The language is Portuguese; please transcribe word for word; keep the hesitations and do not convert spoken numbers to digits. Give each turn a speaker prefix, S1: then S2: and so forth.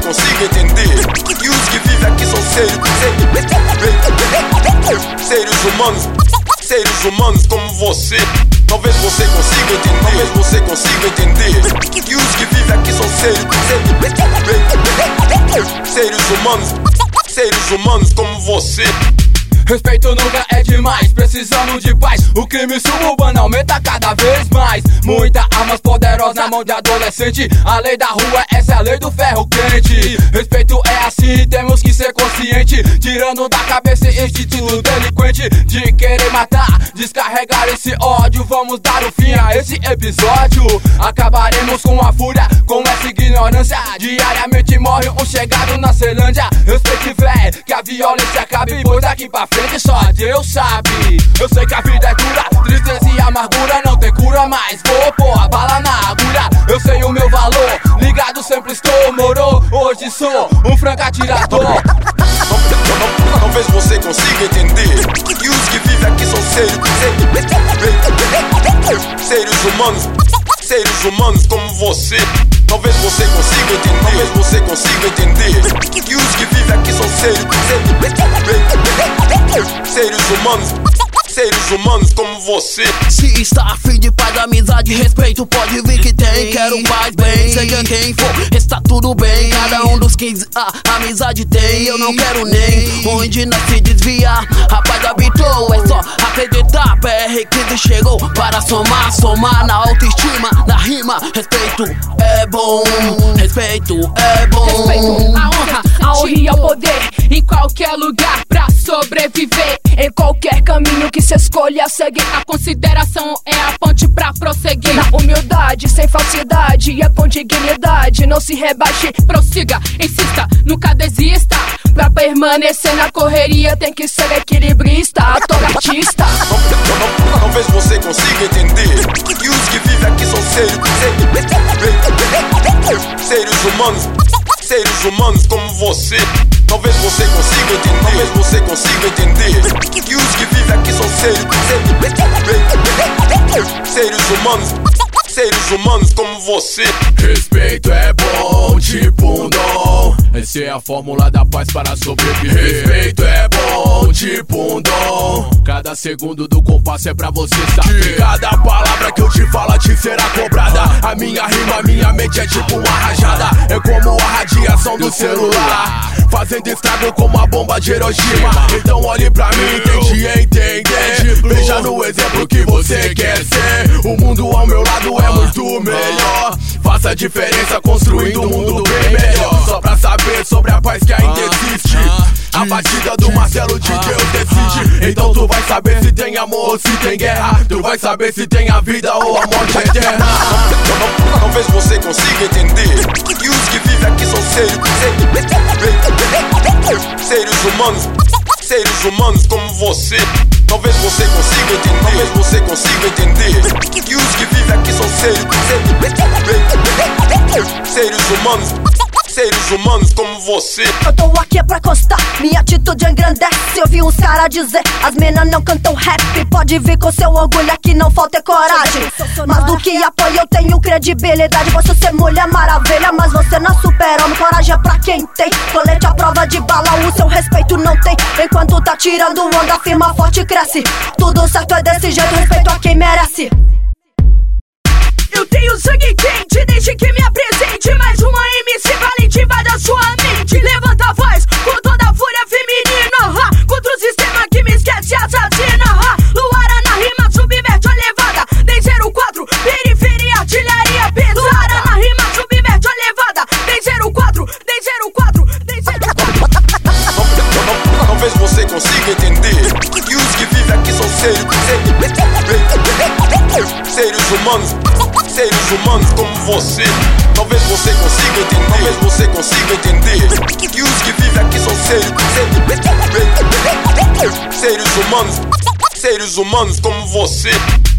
S1: consiga entender. E os que vivem aqui são seres, seres humanos, seres humanos como você. Talvez você consiga entender, talvez você consiga entender. E os que vivem aqui são seres, seres humanos, seres humanos como você.
S2: Respeito nunca é demais, precisamos de paz. O crime suburbano aumenta cada vez mais. Muita armas poderosas na mão de adolescente. A lei da rua, essa é a lei do ferro quente. Respeito é assim, temos que ser consciente. Tirando da cabeça esse instinto delinquente de querer matar, descarregar esse ódio. Vamos dar o fim a esse episódio. Acabaremos com a fúria, com essa ignorância. Diariamente morre um chegado na Ceilândia. Respeite, véi, que a violência acabe, pois daqui pra frente só Deus sabe. Eu sei que a vida é dura, tristeza e amargura não tem cura mais. Vou pôr a bala na agulha, eu sei o meu valor. Ligado sempre estou, moro, hoje sou um franco atirador.
S1: Talvez você consiga entender. E os que vivem aqui são seres, seres humanos, seres humanos como você. Talvez você consiga entender, talvez você consiga entender. E os que vivem aqui são seres, seres humanos, seres humanos como você.
S3: Se está afim de paz, amizade e respeito, pode vir que tem. Quero paz, bem, seja quem for, está tudo bem. Cada um dos quinze a amizade tem. Eu não quero nem onde não se desviar. Rapaz habitou, é só acreditar. P R quinze chegou para somar, somar na autoestima, na rima. Respeito é bom, respeito é bom.
S4: Respeito, a honra, a honra e o poder. Em qualquer lugar pra sobreviver. Em qualquer caminho que se escolha seguir. A consideração é a ponte pra prosseguir. Na humildade, sem falsidade e é com dignidade. Não se rebaixe, prossiga, insista, nunca desista. Pra permanecer na correria tem que ser equilibrista, ator artista.
S1: Talvez você consiga entender. E os que vivem aqui são seres, seres humanos, seres humanos como você. Talvez você consiga entender, talvez você consiga entender. E os que vivem aqui são seres, seres humanos, seres humanos como você.
S2: Respeito é bom, tipo um dom. Essa é a fórmula da paz para sobreviver. Respeito é bom, tipo um dom. Cada segundo do compasso é pra você saber. Cada palavra que eu te falo te será cobrada. A minha rima, minha mente é tipo uma rajada. É como a radiação do celular, fazendo estrago como a bomba de Hiroshima. Então olhe pra mim, tente entender. Veja no exemplo que você quer ser. O mundo ao meu lado é muito melhor. Faça a diferença construindo um mundo bem melhor. Só pra saber sobre a paz que ainda existe. A batida do martelo de Deus decide. Então tu vai saber se tem amor ou se tem guerra. Tu vai saber se tem a vida ou a morte eterna.
S1: Talvez você consiga entender. E os que vivem aqui são seres, seres humanos, seres humanos como você. Talvez você consiga entender, talvez você consiga entender. E os que vivem aqui são seres, seres humanos, seres humanos como você.
S5: Eu tô aqui pra constar, minha atitude engrandece. Eu vi uns caras dizer, as minas não cantam rap. Pode vir com seu orgulho, aqui não falta coragem. Mas do que apoio eu tenho credibilidade. Posso ser mulher maravilha, mas você não super-homem. Coragem é pra quem tem, colete à prova de bala. O seu respeito não tem, enquanto tá tirando onda, firma forte e cresce. Tudo certo é desse jeito, respeito a quem merece.
S4: Eu tenho sangue quente desde que me apresente. Mais uma M C valente invade a sua mente. Levanta a voz com toda a fúria feminina, ha, contra o sistema que me esquece e assassina, ha. Luara na rima, subverte a levada. Tem zero quatro, periferia, artilharia pesada. Luara na rima, subverte a levada. Tem zero quatro, tem zero quatro, tem zero quatro.
S1: Talvez você consiga entender. E os que vivem aqui são seres, seres humanos, seres humanos como você. Talvez você consiga entender, talvez você consiga entender. E os que vivem aqui são seres, seres humanos, seres humanos como você.